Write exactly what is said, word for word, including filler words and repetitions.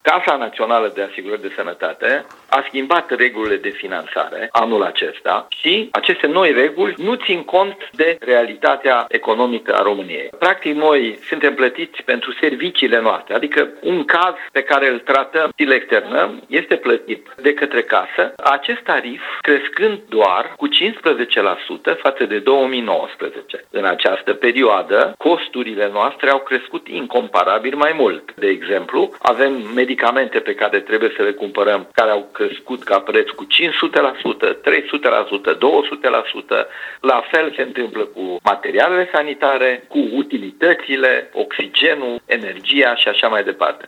Casa Națională de Asigurări de Sănătate a schimbat regulile de finanțare anul acesta și aceste noi reguli nu țin cont de realitatea economică a României. Practic, noi suntem plătiți pentru serviciile noastre, adică un caz pe care îl tratăm și îl externăm este plătit de către casă, acest tarif crescând doar cu cincisprezece la sută față de două mii nouăsprezece. În această perioadă, costurile noastre au crescut incomparabil mai mult. De exemplu, avem medicamente pe care trebuie să le cumpărăm care au crescut ca preț cu cinci sute la sută, trei sute la sută, două sute la sută. La fel se întâmplă cu materialele sanitare, cu utilitățile, oxigenul, energia și așa mai departe.